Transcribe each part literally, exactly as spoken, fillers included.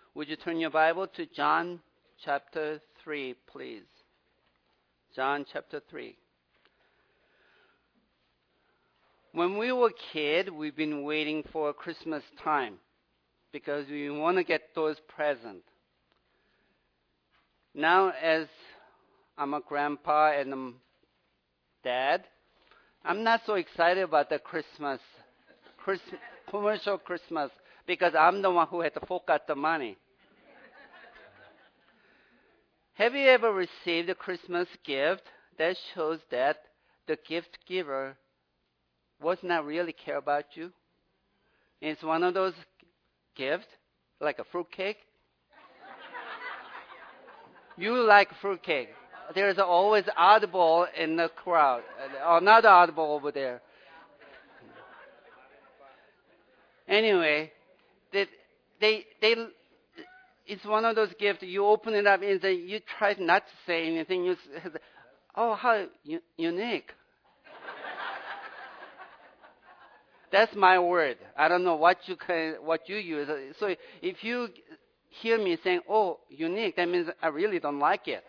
Would you turn your Bible to John chapter three, please? John chapter three. When we were kids, we've been waiting for Christmas time because we want to get those presents. Now, as I'm a grandpa and I'm dad, I'm not so excited about the Christmas, Christ, commercial Christmas, because I'm the one who had to fork out the money. Have you ever received a Christmas gift that shows that the gift giver was not really care about you? It's one of those gifts, like a fruitcake. You like fruitcake. There's always oddball in the crowd. Another oddball over there. Anyway, they, they, they, it's one of those gifts. You open it up and you try not to say anything. You say, oh, how u- unique. That's my word. I don't know what you can, what you use. So if you hear me saying, oh, unique, that means I really don't like it.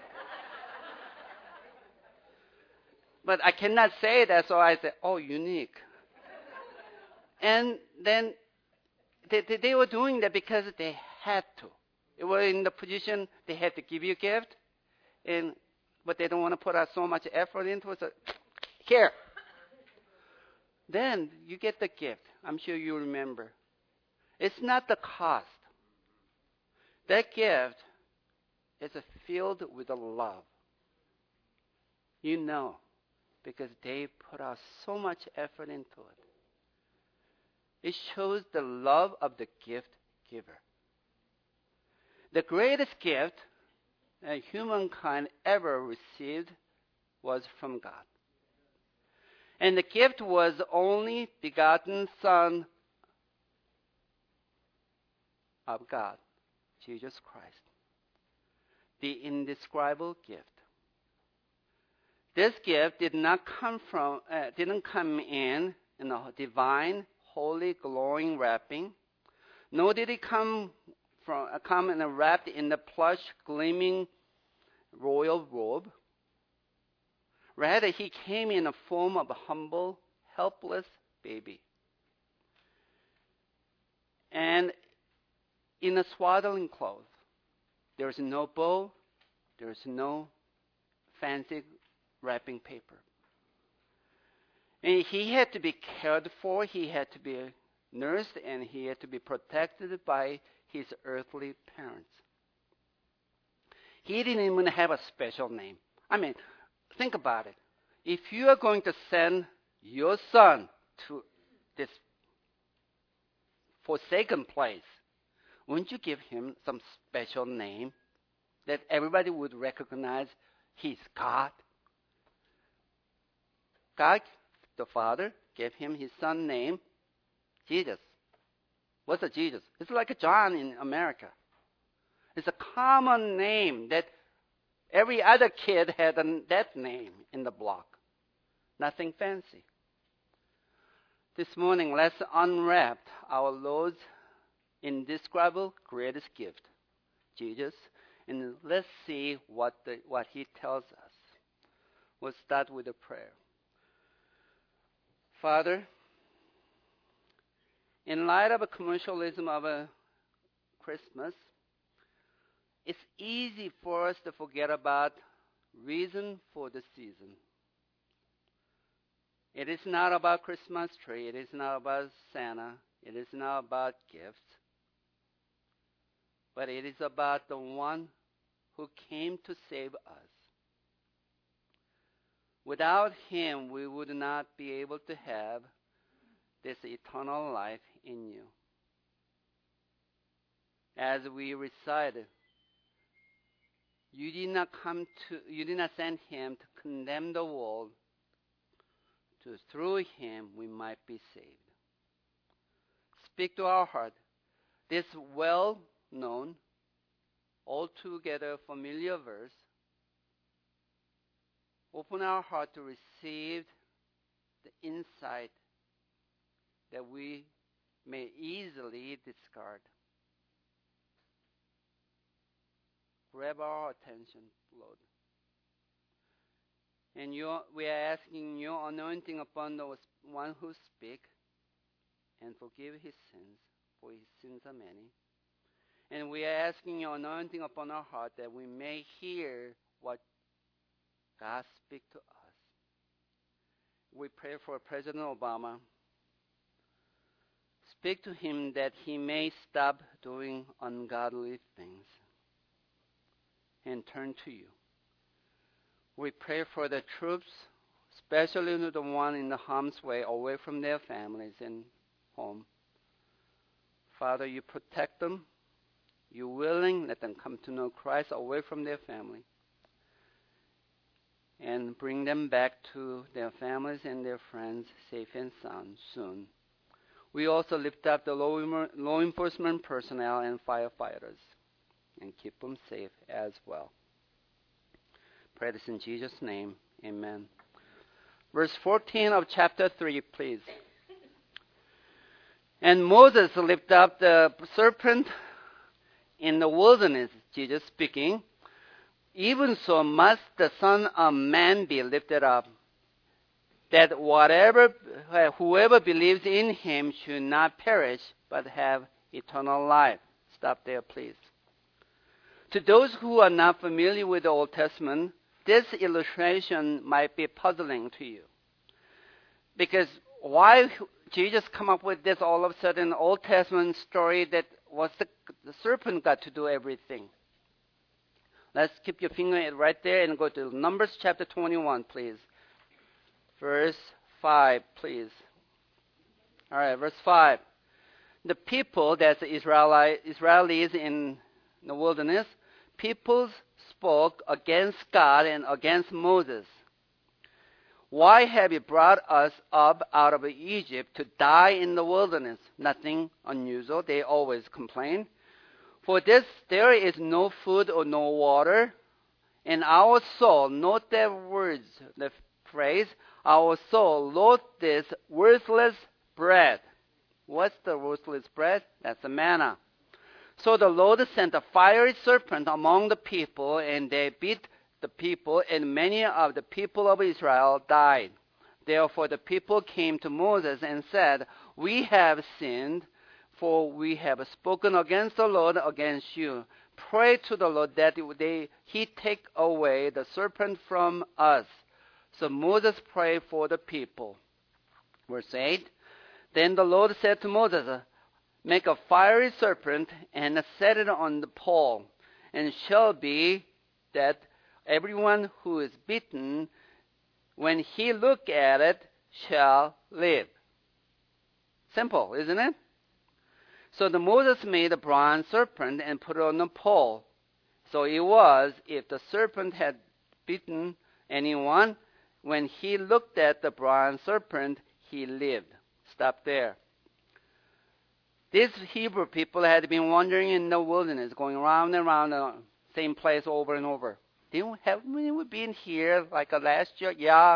But I cannot say that, so I say, oh, unique. And then they, they, they were doing that because they had to. They were in the position they had to give you a gift, and but they don't want to put out so much effort into it. So, here. Then you get the gift. I'm sure you remember. It's not the cost. That gift is filled with the love. You know, because they put out so much effort into it. It shows the love of the gift giver. The greatest gift that humankind ever received was from God. And the gift was the only begotten Son of God, Jesus Christ. The indescribable gift. This gift did not come from, uh, didn't come in in a divine, holy, glowing wrapping, nor did it come from, uh, come in a wrapped in the plush, gleaming royal robe. Rather, he came in the form of a humble, helpless baby, and in a swaddling cloth. There is no bow, there is no fancy wrapping paper. And he had to be cared for, he had to be nursed, and he had to be protected by his earthly parents. He didn't even have a special name. I mean, think about it. If you are going to send your son to this forsaken place, wouldn't you give him some special name that everybody would recognize he's God? God, the Father, gave him his son name, Jesus. What's a Jesus? It's like a John in America. It's a common name that every other kid had an, that name in the block. Nothing fancy. This morning, let's unwrap our Lord's indescribable greatest gift, Jesus, and let's see what the, what he tells us. We'll start with a prayer. Father, in light of a commercialism of a Christmas, it's easy for us to forget about reason for the season. It is not about Christmas tree. It is not about Santa. It is not about gifts. But it is about the one who came to save us. Without him, we would not be able to have this eternal life in you. As we recited, you did not come to, you did not send him to condemn the world, to through him we might be saved. Speak to our heart. This well-known, altogether familiar verse, open our heart to receive the insight that we may easily discard. grab our attention, Lord. And you, we are asking your anointing upon the one who speaks, and forgive his sins, for his sins are many. And we are asking your anointing upon our heart that we may hear what God speaks to us. We pray for President Obama. Speak to him that he may stop doing ungodly things and turn to you. We pray for the troops, especially the one in the harm's way, away from their families and home. Father, you protect them. You're willing, let them come to know Christ away from their family and bring them back to their families and their friends safe and sound soon. We also lift up the law, law enforcement personnel and firefighters and keep them safe as well. Pray this in Jesus' name. Amen. Verse fourteen of chapter three, please. And Moses lifted up the serpent in the wilderness, Jesus speaking. Even so must the Son of Man be lifted up, that whatever, whoever believes in him should not perish, but have eternal life. Stop there, please. To those who are not familiar with the Old Testament, this illustration might be puzzling to you. Because why Jesus come up with this all of a sudden Old Testament story that was the, the serpent got to do everything? Let's keep your finger right there and go to Numbers chapter twenty-one, please. Verse five, please. All right, verse five. The people, that's the Israeli, Israelis in the wilderness, peoples spoke against God and against Moses. Why have you brought us up out of Egypt to die in the wilderness? Nothing unusual. They always complain. For this there is no food or no water. And our soul, note the words, the phrase, our soul loathed this worthless bread. What's the worthless bread? That's the manna. So the Lord sent a fiery serpent among the people, and they beat the people, and many of the people of Israel died. Therefore the people came to Moses and said, we have sinned, for we have spoken against the Lord, against you. Pray to the Lord that they, he take away the serpent from us. So Moses prayed for the people. Verse eight. Then the Lord said to Moses, make a fiery serpent and set it on the pole, and it shall be that everyone who is bitten, when he look at it, shall live. Simple, isn't it? So the Moses made a bronze serpent and put it on the pole. So it was, if the serpent had bitten anyone, when he looked at the bronze serpent, he lived. Stop there. These Hebrew people had been wandering in the wilderness, going around and around the same place over and over. Didn't haven't we been here like last year? Yeah.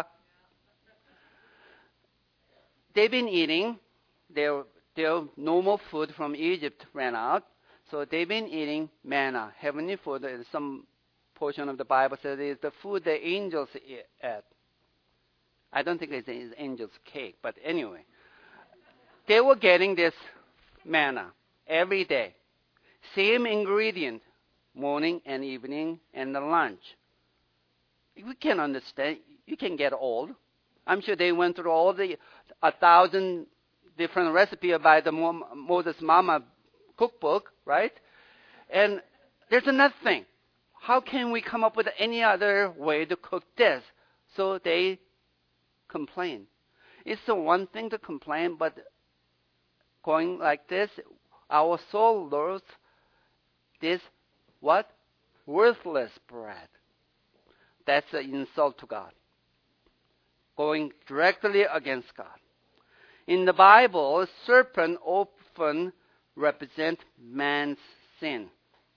They've been eating. Their their normal food from Egypt ran out, so they've been eating manna, heavenly food. Some portion of the Bible says it's the food the angels eat. I don't think it's angels' cake, but anyway, they were getting this manna every day, same ingredient. Morning and evening and the lunch. We can understand. You can get old. I'm sure they went through all the a thousand different recipes by the Moses Mama cookbook, right? And there's nothing. How can we come up with any other way to cook this? So they complain. It's the one thing to complain, but going like this, our soul loathes this. What? Worthless bread. That's an insult to God. Going directly against God. In the Bible, serpent often represent man's sin.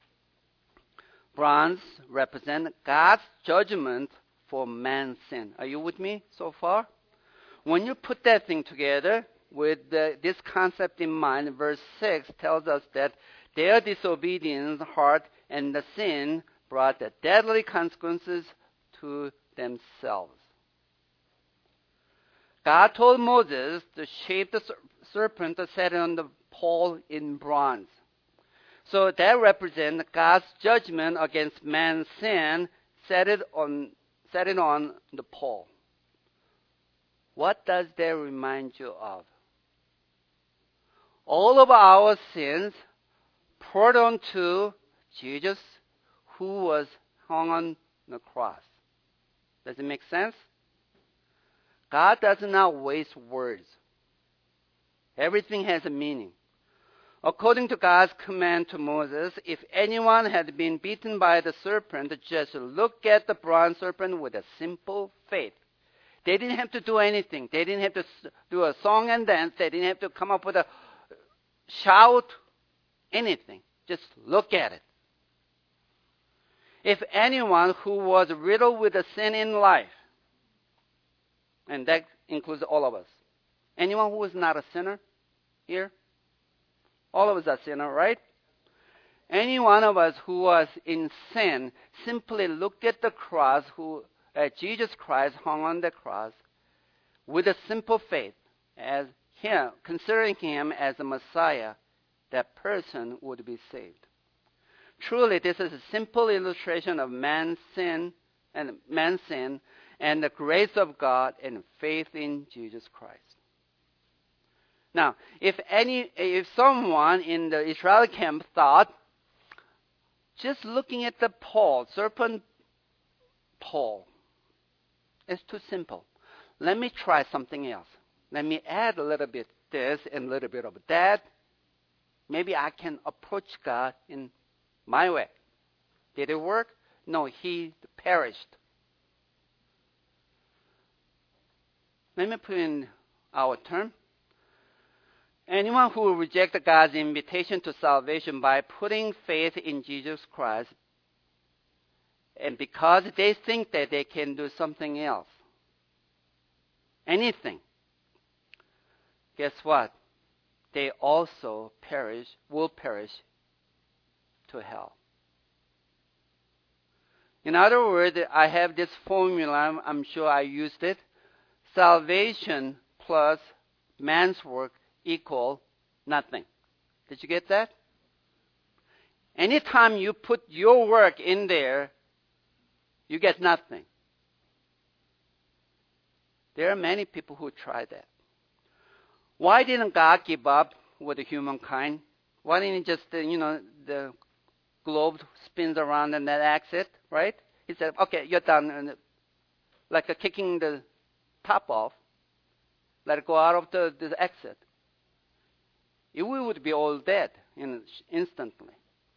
Bronze represent God's judgment for man's sin. Are you with me so far? When you put that thing together with the, this concept in mind, verse six tells us that their disobedience, heart, and the sin brought the deadly consequences to themselves. God told Moses to shape the serpent to set it on the pole in bronze. So that represents God's judgment against man's sin, set it on, set it on the pole. What does that remind you of? All of our sins poured onto Jesus, who was hung on the cross. Does it make sense? God does not waste words. Everything has a meaning. According to God's command to Moses, if anyone had been beaten by the serpent, just look at the bronze serpent with a simple faith. They didn't have to do anything. They didn't have to do a song and dance. They didn't have to come up with a shout, anything. Just look at it. If anyone who was riddled with a sin in life, and that includes all of us. Anyone who is not a sinner here? All of us are sinners, right? Any one of us who was in sin simply looked at the cross, who at Jesus Christ hung on the cross, with a simple faith, as him, considering him as a Messiah, that person would be saved. Truly, this is a simple illustration of man's sin and man's sin and the grace of God and faith in Jesus Christ. Now, if any, if someone in the Israel camp thought, just looking at the pole, serpent pole, it's too simple. Let me try something else. Let me add a little bit this and a little bit of that. Maybe I can approach God in my way. Did it work? No, he perished. Let me put in our term. Anyone who rejects God's invitation to salvation by putting faith in Jesus Christ, and because they think that they can do something else, anything, guess what? They also perish, will perish to hell. In other words, I have this formula, I'm sure I used it. Salvation plus man's work equal nothing. Did you get that? Anytime you put your work in there, you get nothing. There are many people who try that. Why didn't God give up with the humankind? Why didn't he just, uh, you know, the globe spins around and that exit, right? He said, okay, you're done. And like a kicking the top off, let it go out of the, the exit. We would be all dead in, instantly.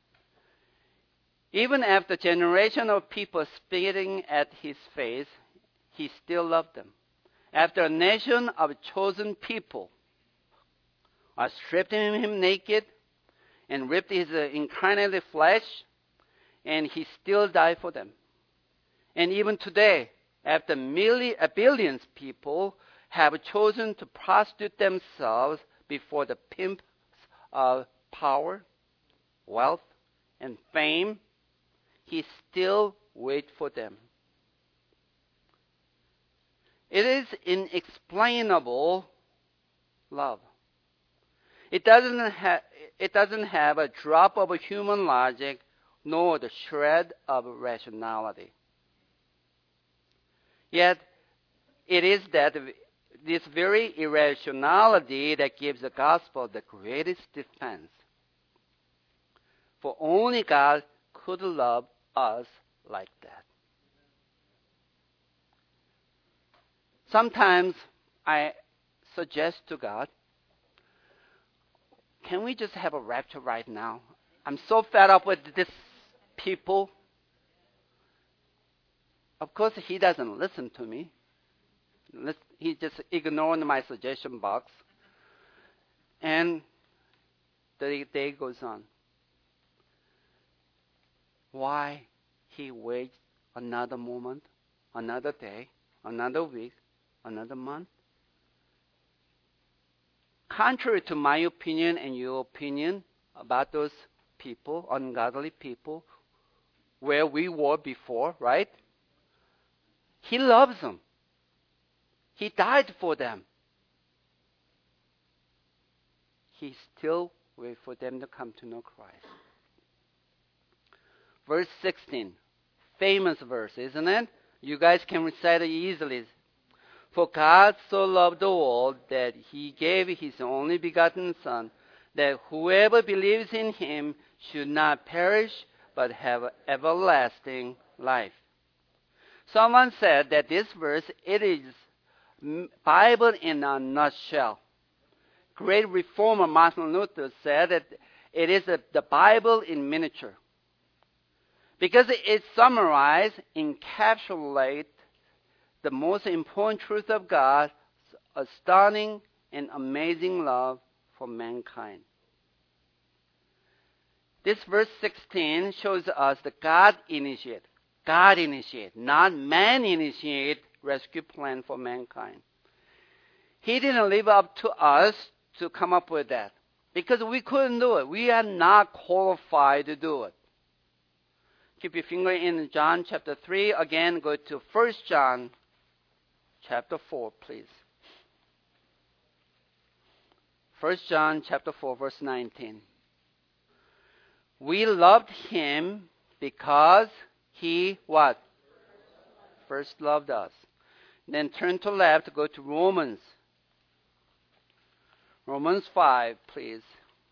Even after generation of people spitting at his face, he still loved them. After a nation of chosen people are stripped him naked and ripped his uh, incarnate flesh, and he still died for them. And even today, after million, uh, billions of people have chosen to prostitute themselves before the pimps of power, wealth, and fame, he still waits for them. It is inexplainable love. It doesn't have it doesn't have a drop of human logic, nor the shred of rationality. Yet, it is that this very irrationality that gives the gospel the greatest defense. For only God could love us like that. Sometimes I suggest to God, can we just have a rapture right now? I'm so fed up with this people. Of course, he doesn't listen to me. He just ignored my suggestion box. And the day goes on. Why he waits another moment, another day, another week, another month? Contrary to my opinion and your opinion about those people, ungodly people, where we were before, right? He loves them. He died for them. He still waits for them to come to know Christ. Verse sixteen, famous verse, isn't it? You guys can recite it easily. For God so loved the world that he gave his only begotten Son, that whoever believes in him should not perish, but have everlasting life. Someone said that this verse, it is Bible in a nutshell. Great reformer Martin Luther said that it is a, the Bible in miniature. Because it summarizes, encapsulates the most important truth of God's astounding and amazing love for mankind. This verse sixteen shows us that God initiated, God initiated, not man initiated rescue plan for mankind. He didn't live up to us to come up with that because we couldn't do it. We are not qualified to do it. Keep your finger in John chapter three. Again, go to First John chapter four, please. First John chapter four, verse nineteen. We loved him because he what? First loved us. Then turn to left, go to Romans. Romans five, please.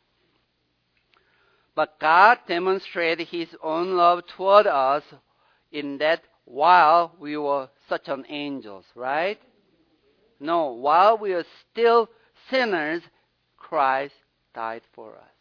But God demonstrated his own love toward us in that while we were such an angels, right? No, while we are still sinners, Christ died for us.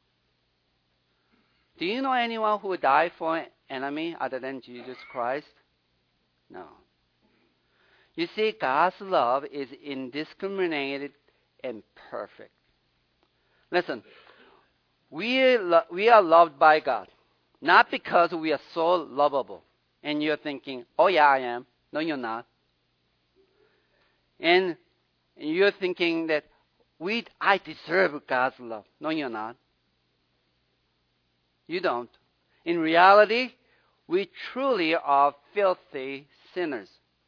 Do you know anyone who died for an enemy other than Jesus Christ? No. You see, God's love is indiscriminated and perfect. Listen, we lo- we are loved by God, not because we are so lovable. And you're thinking, oh yeah, I am. No, you're not. And you're thinking that we, I deserve God's love. No, you're not. You don't. In reality, we truly are filthy sinners.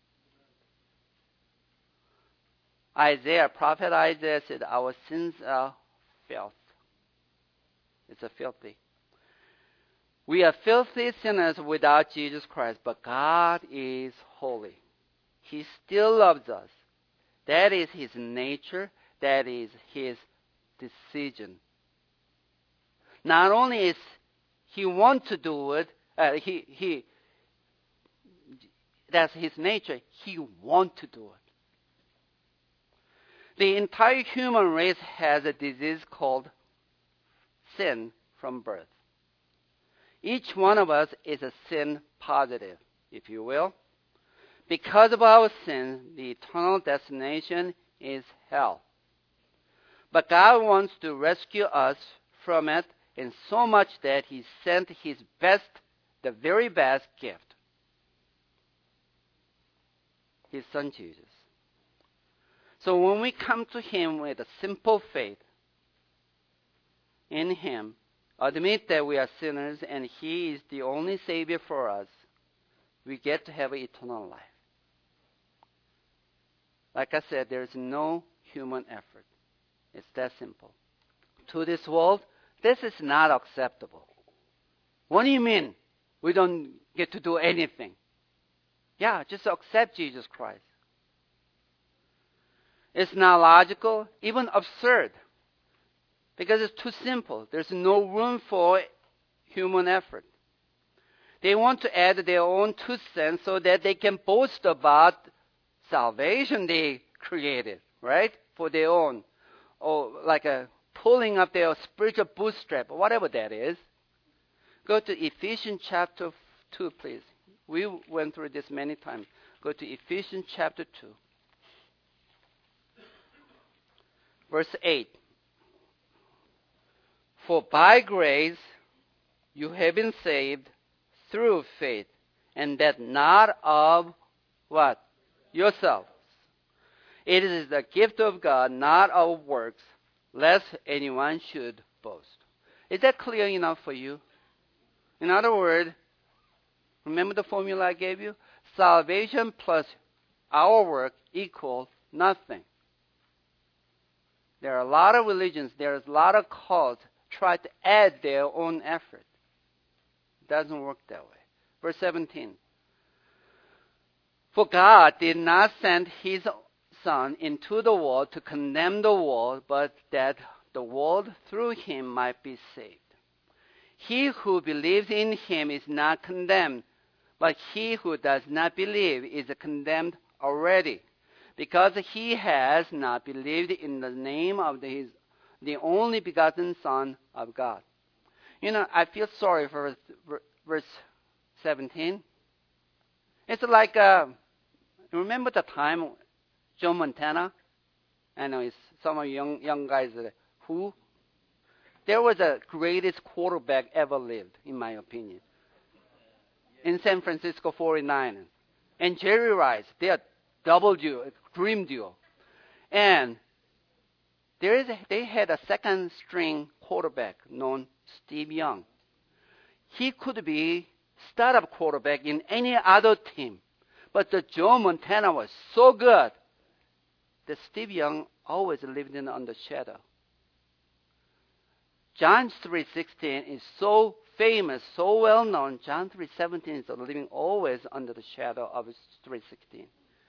Isaiah, prophet Isaiah said, our sins are filth. It's a filthy. We are filthy sinners without Jesus Christ, but God is holy. He still loves us. That is his nature. That is his decision. Not only is he want to do it, uh, he he. That's his nature. He want to do it. The entire human race has a disease called sin from birth. Each one of us is a sin positive, if you will. Because of our sin, the eternal destination is hell. But God wants to rescue us from it in so much that he sent his best, the very best gift, his son Jesus. So when we come to him with a simple faith in him, admit that we are sinners and he is the only Savior for us, we get to have eternal life. Like I said, there is no human effort. It's that simple. To this world, this is not acceptable. What do you mean we don't get to do anything? Yeah, just accept Jesus Christ. It's not logical, even absurd, because it's too simple. There's no room for human effort. They want to add their own two cents so that they can boast about salvation they created, right? For their own. Or like a pulling up their spiritual bootstrap, or whatever that is. Go to Ephesians chapter two, please. We went through this many times. Go to Ephesians chapter two. Verse eight. For by grace you have been saved through faith, and that not of what? Yourselves. It is the gift of God, not of works, lest anyone should boast. Is that clear enough for you? In other words, Remember the formula I gave you? Salvation plus our work equals nothing. There are a lot of religions, there is a lot of cults try to add their own effort. It doesn't work that way. Verse seventeen. For God did not send his Son into the world to condemn the world, but that the world through him might be saved. He who believes in him is not condemned, but he who does not believe is condemned already, because he has not believed in the name of the, his, the only begotten Son of God. You know, I feel sorry for verse seventeen. It's like, uh, remember the time Joe Montana? I know it's some of you young, young guys, uh, who? There was the greatest quarterback ever lived, in my opinion. In San Francisco forty-niners. And Jerry Rice, they are double duo, dream duo. And there is a, they had a second string quarterback known Steve Young. He could be startup quarterback in any other team. But the Joe Montana was so good that Steve Young always lived in under shadow. John three sixteen is so famous, so well known. John three seventeen is living always under the shadow of three sixteen.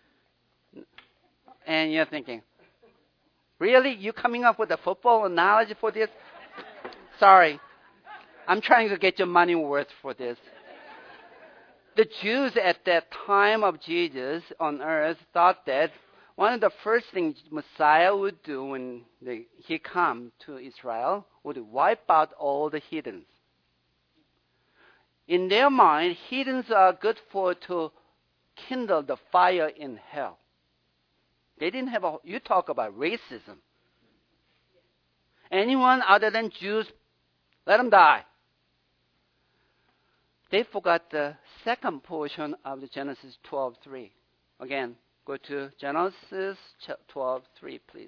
And you're thinking, really? You coming up with a football analogy for this? Sorry. I'm trying to get your money worth for this. The Jews at that time of Jesus on earth thought that one of the first things Messiah would do when they, he come to Israel would wipe out all the heathens. In their mind, heathens are good for to kindle the fire in hell. They didn't have a, you talk about racism. Anyone other than Jews, let them die. They forgot the second portion of the Genesis twelve three. Again, go to Genesis twelve three, please.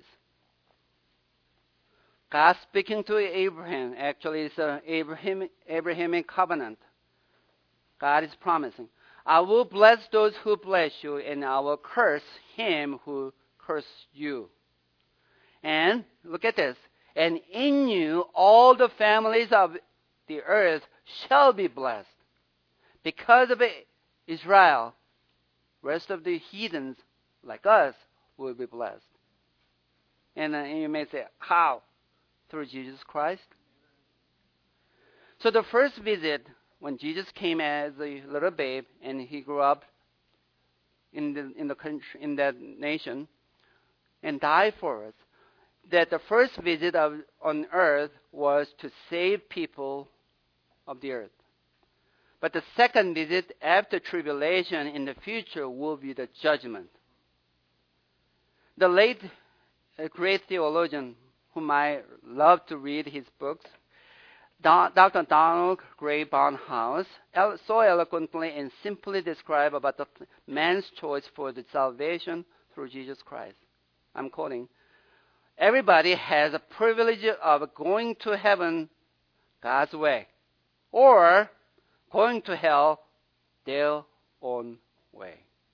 God speaking to Abraham. Actually, it's an Abraham, Abrahamic covenant. God is promising, I will bless those who bless you, and I will curse him who curses you. And look at this. And in you all the families of the earth shall be blessed. Because of Israel, rest of the heathens like us will be blessed. And, uh, and you may say, how? Through Jesus Christ. So the first visit, when Jesus came as a little babe and he grew up in the in the country, in that nation, and died for us, that the first visit of, on earth was to save people of the earth. But the second visit after tribulation in the future will be the judgment. The late uh, great theologian, whom I love to read his books, Doctor Donald Gray Barnhouse, so eloquently and simply described about the man's choice for the salvation through Jesus Christ. I'm quoting, everybody has a privilege of going to heaven God's way, or going to hell their own way.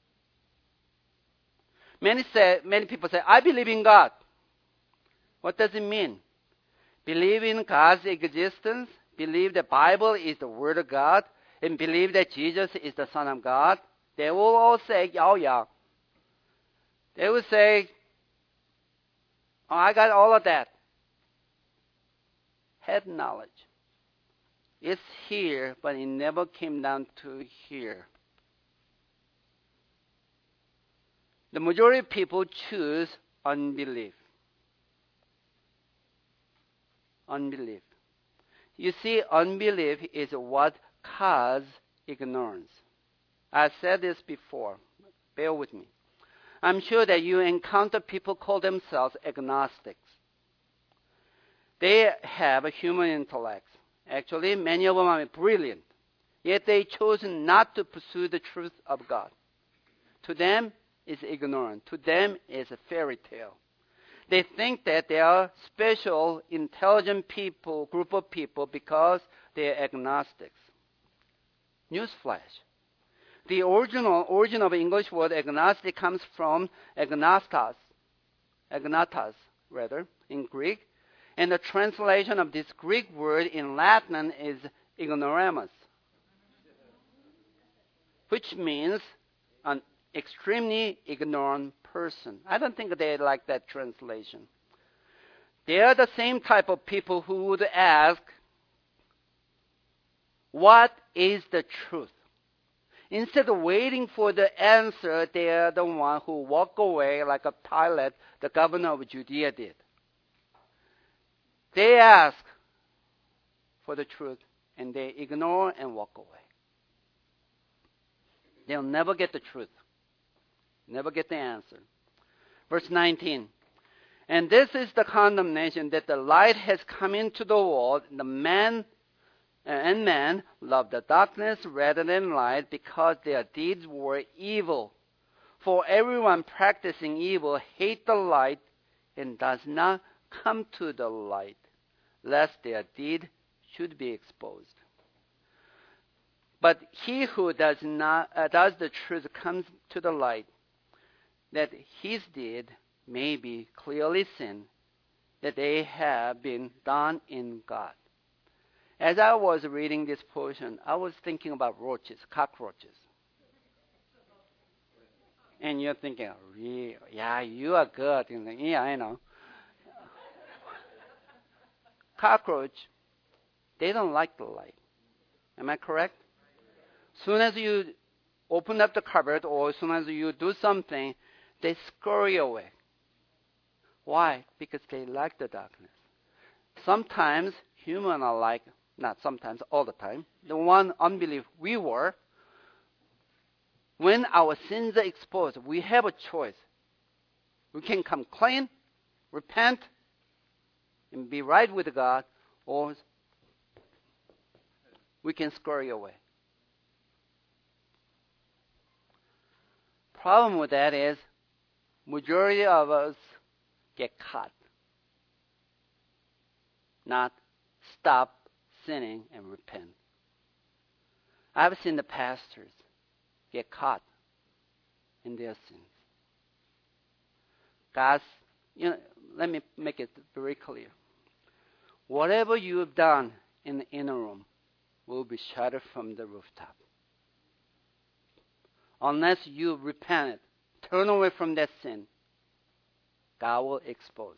Many say, many people say, I believe in God. What does it mean? Believe in God's existence, believe the Bible is the Word of God, and believe that Jesus is the Son of God. They will all say, oh yeah. They will say, oh, I got all of that. Head knowledge. It's here, but it never came down to here. The majority of people choose unbelief. Unbelief. You see, unbelief is what causes ignorance. I said this before. Bear with me. I'm sure that you encounter people call themselves agnostics. They have a human intellect. Actually, many of them are brilliant. Yet they chose not to pursue the truth of God. To them, it's ignorant. To them, it's a fairy tale. They think that they are special, intelligent people, group of people because they are agnostics. Newsflash. The original origin of English word agnostic comes from agnostas, agnotas rather, in Greek. And the translation of this Greek word in Latin is ignoramus, which means an extremely ignorant person. I don't think they like that translation. They are the same type of people who would ask, what is the truth? Instead of waiting for the answer, they are the one who walk away like a Pilate, the governor of Judea, did. They ask for the truth, and they ignore and walk away. They'll never get the truth. Never get the answer. Verse nineteen. And this is the condemnation, that the light has come into the world, the man and man love the darkness rather than light, because their deeds were evil. For everyone practicing evil hates the light and does not come to the light, lest their deed should be exposed. But he who does not uh, does the truth comes to the light, that his deed may be clearly seen, that they have been done in God. As I was reading this portion, I was thinking about roaches, cockroaches. And you're thinking, really? Yeah, you are good. Yeah, I know. Cockroach, they don't like the light. Am I correct? Soon as you open up the cupboard or as soon as you do something, they scurry away. Why? Because they like the darkness. Sometimes humans are like, not sometimes, all the time, the one unbelief we were. When our sins are exposed, we have a choice. We can come clean, repent, and be right with God, or we can scurry away. Problem with that is, majority of us get caught, not stop sinning and repent. I've seen the pastors get caught in their sins. God's, you know, let me make it very clear. Whatever you have done in the inner room will be shouted from the rooftop. Unless you repent, turn away from that sin, God will expose.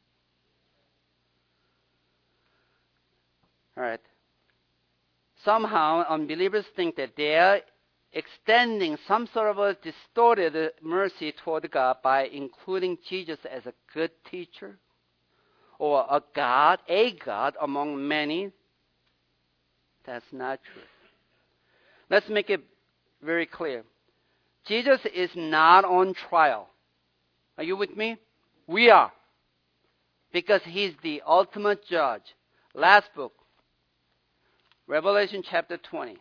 All right. Somehow, unbelievers think that they are extending some sort of a distorted mercy toward God by including Jesus as a good teacher or a God, a God among many. That's not true. Let's make it very clear. Jesus is not on trial. Are you with me? We are. Because he's the ultimate judge. Last book, Revelation chapter twenty.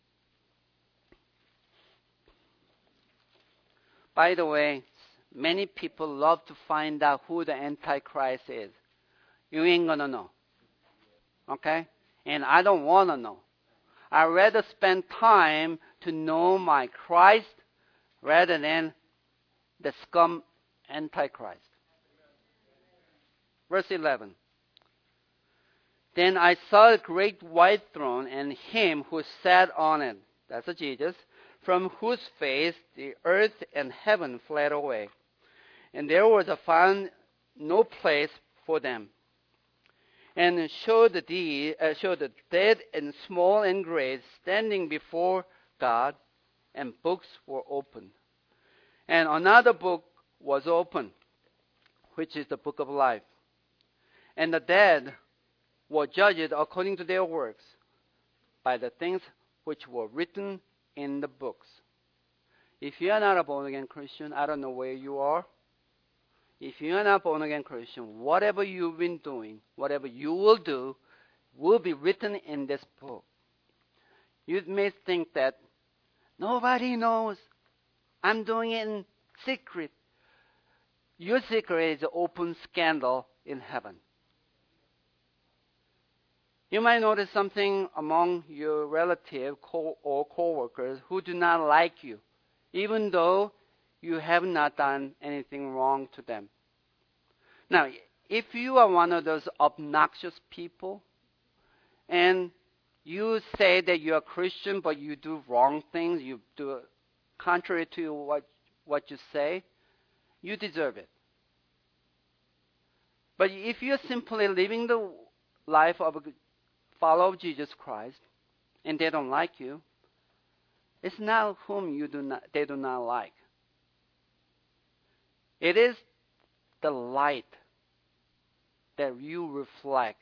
By the way, many people love to find out who the Antichrist is. You ain't going to know. Okay? And I don't want to know. I'd rather spend time to know my Christ rather than the scum Antichrist. Verse eleven. Then I saw a great white throne and him who sat on it. That's Jesus. From whose face the earth and heaven fled away. And there was a found no place for them. And showed the, uh, showed the dead and small and great standing before God, and books were opened. And another book was opened, which is the book of life. And the dead were judged according to their works by the things which were written in the books. If you are not a born-again Christian, I don't know where you are. If you are not a born-again Christian, whatever you've been doing, whatever you will do, will be written in this book. You may think that nobody knows. I'm doing it in secret. Your secret is an open scandal in heaven. You might notice something among your relative co- or coworkers who do not like you, even though you have not done anything wrong to them. Now, if you are one of those obnoxious people, and you say that you are Christian, but you do wrong things, you do contrary to what, what you say, you deserve it. But if you're simply living the life of a follower of Jesus Christ, and they don't like you, it's not whom you do not, they do not like. It is the light that you reflect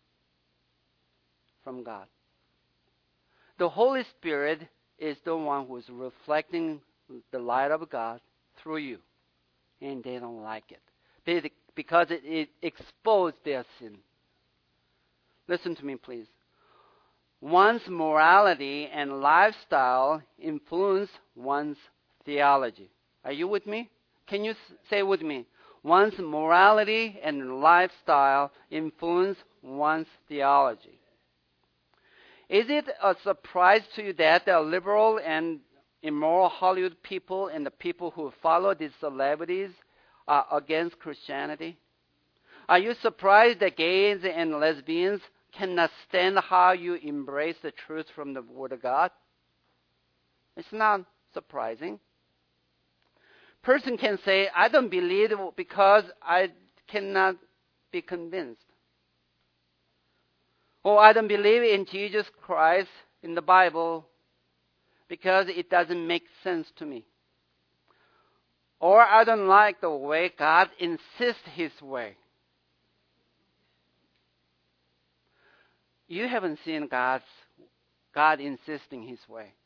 from God. The Holy Spirit is the one who is reflecting the light of God through you, and they don't like it they, because it, it exposed their sin. Listen to me, please. One's morality and lifestyle influence one's theology. Are you with me? Can you s- say with me? One's morality and lifestyle influence one's theology. Is it a surprise to you that the liberal and immoral Hollywood people and the people who follow these celebrities are against Christianity? Are you surprised that gays and lesbians cannot stand how you embrace the truth from the Word of God? It's not surprising. Person can say, I don't believe it because I cannot be convinced. Or I don't believe in Jesus Christ in the Bible because it doesn't make sense to me. Or I don't like the way God insists His way. You haven't seen God's, God insisting His way.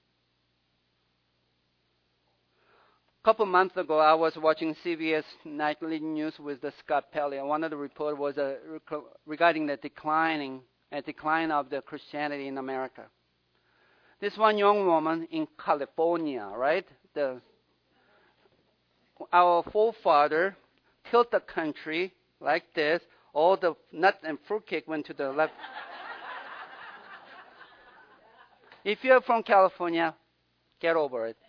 A couple months ago, I was watching C B S Nightly News with the Scott Pelley, and one of the reports was uh, regarding the declining, a decline of the Christianity in America. This one young woman in California, right? The, our forefather tilted the country like this. All the nut and fruitcake went to the left. If you're from California, get over it.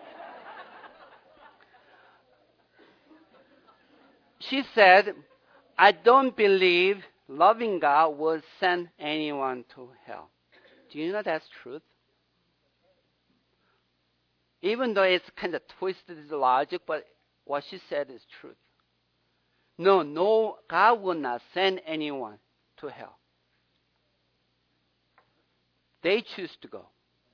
She said, I don't believe loving God will send anyone to hell. Do you know that's truth? Even though it's kind of twisted logic, but what she said is truth. No, no, God will not send anyone to hell. They choose to go.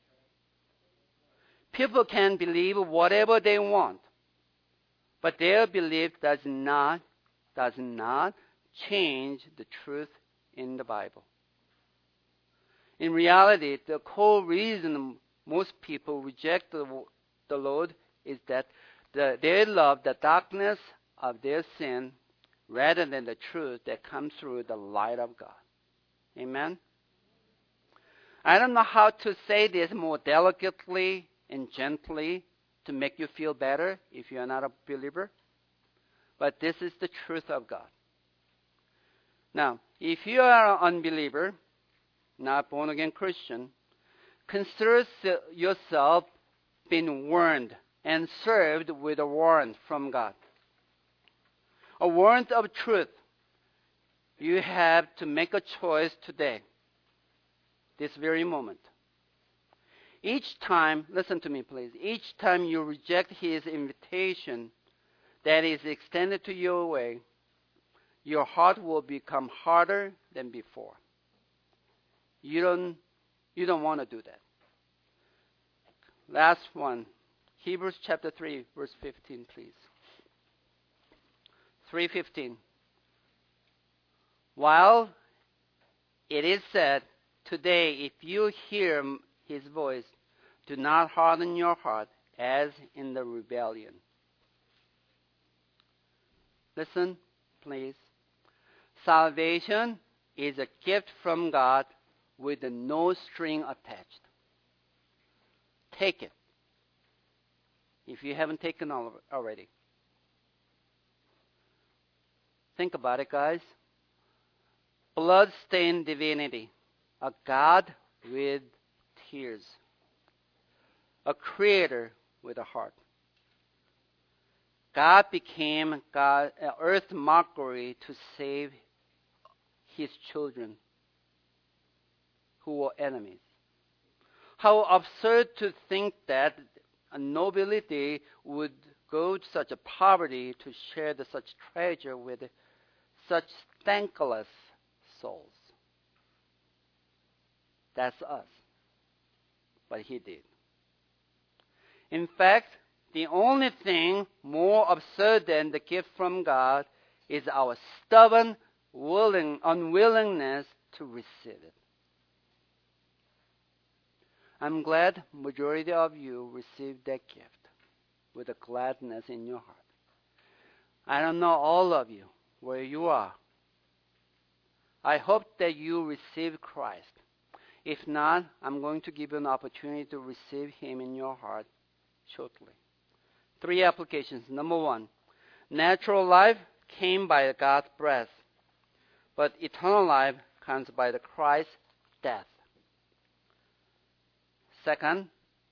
People can believe whatever they want, but their belief does not, does not change the truth in the Bible. In reality, the core reason most people reject the, the Lord is that the, they love the darkness of their sin rather than the truth that comes through the light of God. Amen? I don't know how to say this more delicately and gently to make you feel better if you are not a believer, but this is the truth of God. Now, if you are an unbeliever, not born-again Christian, consider yourself being warned and served with a warrant from God. A warrant of truth. You have to make a choice today, this very moment. Each time, listen to me please, each time you reject His invitation that is extended to your way, your heart will become harder than before. You don't, you don't want to do that. Last one, Hebrews chapter three, verse fifteen, please. three fifteen. While it is said, today, if you hear His voice, do not harden your heart as in the rebellion. Listen, please. Salvation is a gift from God with no string attached. Take it, if you haven't taken it already. Think about it, guys. Blood-stained divinity. a God with tears, a creator with a heart. God became God, uh, earth mockery to save his children who were enemies. How absurd to think that a nobility would go to such a poverty to share the, such treasure with such thankless souls. That's us. But he did. In fact, the only thing more absurd than the gift from God is our stubborn willing, unwillingness to receive it. I'm glad majority of you received that gift with a gladness in your heart. I don't know all of you, where you are. I hope that you receive Christ. If not, I'm going to give you an opportunity to receive him in your heart shortly. Three applications. Number one, natural life came by God's breath, but eternal life comes by the Christ's death. Second,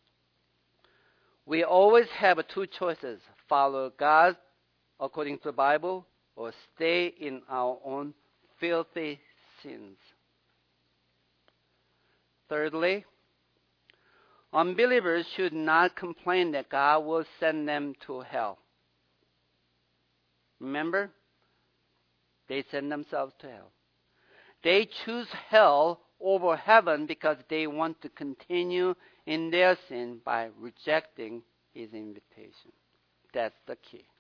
we always have two choices: follow God according to the Bible or stay in our own filthy sins. Thirdly, unbelievers should not complain that God will send them to hell. Remember, they send themselves to hell. They choose hell over heaven because they want to continue in their sin by rejecting his invitation. That's the key.